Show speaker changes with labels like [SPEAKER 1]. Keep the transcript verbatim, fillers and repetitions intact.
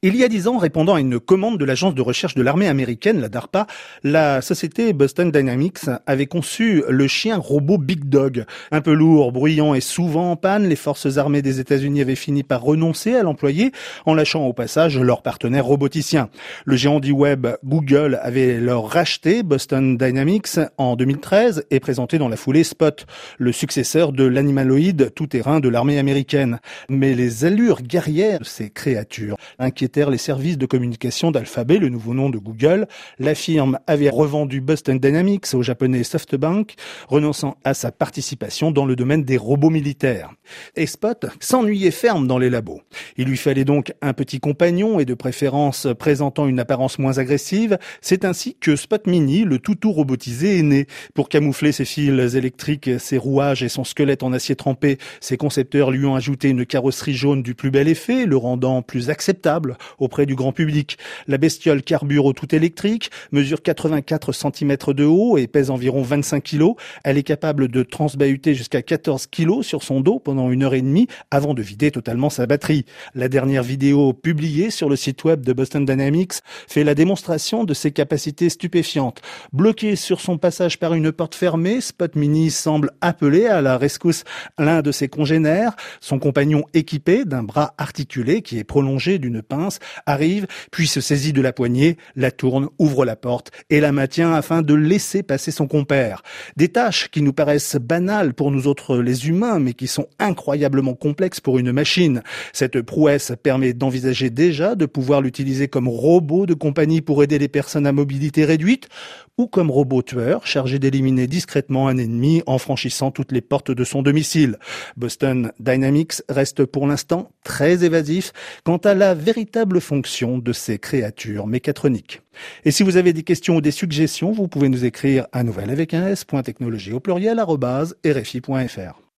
[SPEAKER 1] Il y a dix ans, répondant à une commande de l'agence de recherche de l'armée américaine, la DARPA, la société Boston Dynamics avait conçu le chien robot Big Dog. Un peu lourd, bruyant et souvent en panne, les forces armées des États-Unis avaient fini par renoncer à l'employer en lâchant au passage leur partenaire roboticien. Le géant du web Google avait alors racheté Boston Dynamics en deux mille treize et présenté dans la foulée Spot, le successeur de l'animaloïde tout-terrain de l'armée américaine. Mais les allures guerrières de ces créatures inquiétèrent les services de communication d'Alphabet, le nouveau nom de Google. La firme avait revendu Boston Dynamics au japonais SoftBank, renonçant à sa participation dans le domaine des robots militaires. Et Spot s'ennuyait ferme dans les labos. Il lui fallait donc un petit compagnon et de préférence présentant une apparence moins agressive. C'est ainsi que Spot Mini, le toutou robotisé, est né. Pour camoufler ses fils électriques, ses rouages et son squelette en acier trempé, ses concepteurs lui ont ajouté une carrosserie jaune du plus bel effet, le rendant plus acceptable auprès du grand public. La bestiole carbure au tout électrique, mesure quatre-vingt-quatre centimètres de haut et pèse environ vingt-cinq kilos. Elle est capable de transbahuter jusqu'à quatorze kilos sur son dos pendant une heure et demie avant de vider totalement sa batterie. La dernière vidéo publiée sur le site web de Boston Dynamics fait la démonstration de ses capacités stupéfiantes. Bloqué sur son passage par une porte fermée, Spot Mini semble appeler à la rescousse l'un de ses congénères. Son compagnon équipé d'un bras articulé qui est prolongé d'une pince arrive, puis se saisit de la poignée, la tourne, ouvre la porte et la maintient afin de laisser passer son compère. Des tâches qui nous paraissent banales pour nous autres les humains, mais qui sont incroyablement complexes pour une machine. Cette prouesse permet d'envisager déjà de pouvoir l'utiliser comme robot de compagnie pour aider les personnes à mobilité réduite, ou comme robot tueur chargé d'éliminer discrètement un ennemi en franchissant toutes les portes de son domicile. Boston Dynamics reste pour l'instant très évasif quant à la véritable fonction de ces créatures mécatroniques. Et si vous avez des questions ou des suggestions, vous pouvez nous écrire à nouvelle avec un s, point technologie au pluriel, arobase, rfi point fr.